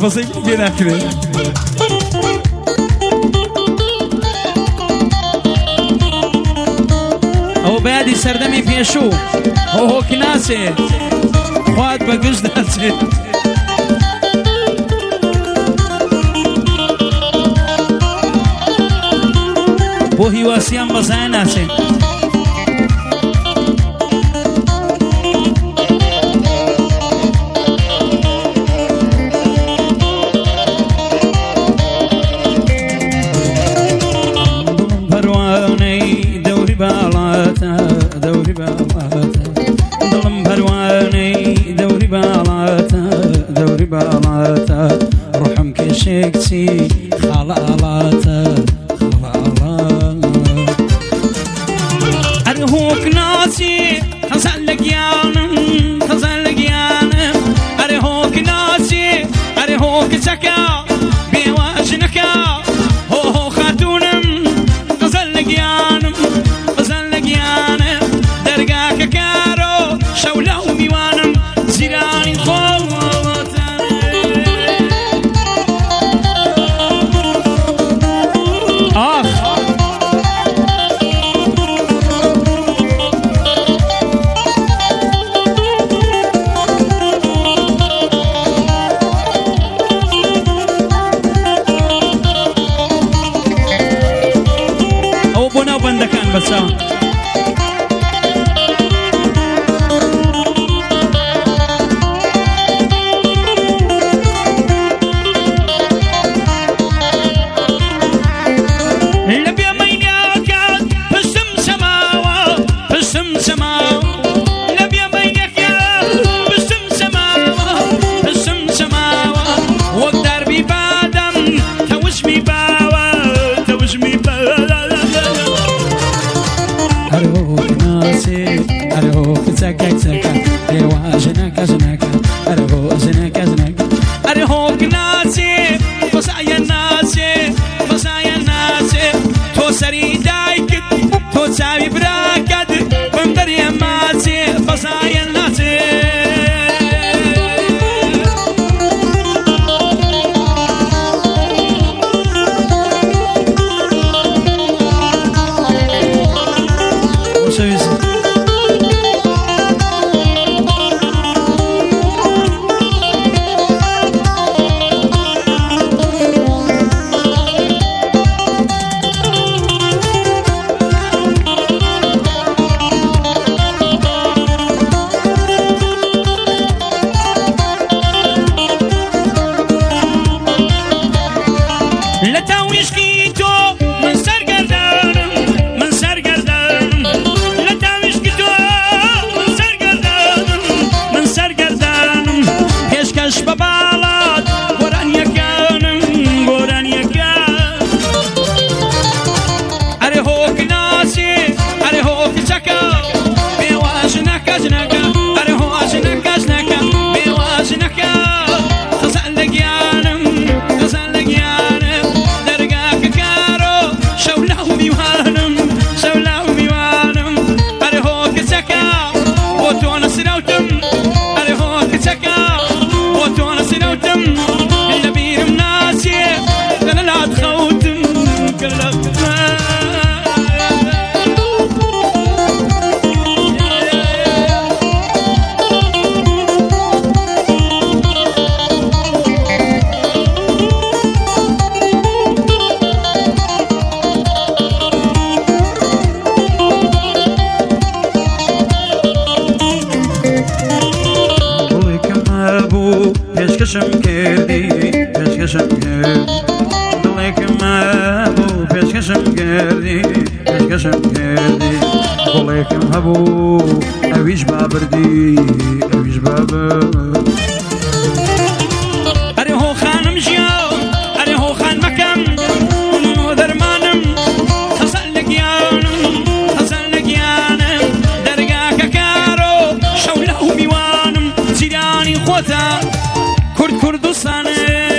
محافظەی پێ ناکرێت ئەوە بەیادی سەردەمی پێشوو هۆ کناسێ خوات بە گشت داچێت بۆ هیواسیان بەزایە ناچێت دوري باڵاتە دڵم پەروانەی دەوری باڵاتە ڕوحم کێشێک چی خاڵە ئاڵاتە ئەرێ هۆک ناچی خەزان لە گیانم ئەرێ هۆک ناچی ئەرێ هۆک چەکە بێواژنەکە هۆ خاتونم خەزان لە گیانم دەرگاکە کارۆ شەولە و میوانم زیرانی ئەو بۆ ناو بەندەکان بەچە پێشکەشم کردی دڵێکم هەبوو پێشکەشم کردی گوڵێکم هەبوو ئەویش بابردی ئەرێ هۆ خانم ژیا ئەرێ هۆ خان مەکەم و دەرمانم خەزان لە گیانم دەرگاکە کارۆ شەولە و میوانم جیرانی خۆتە کورد کوردستانە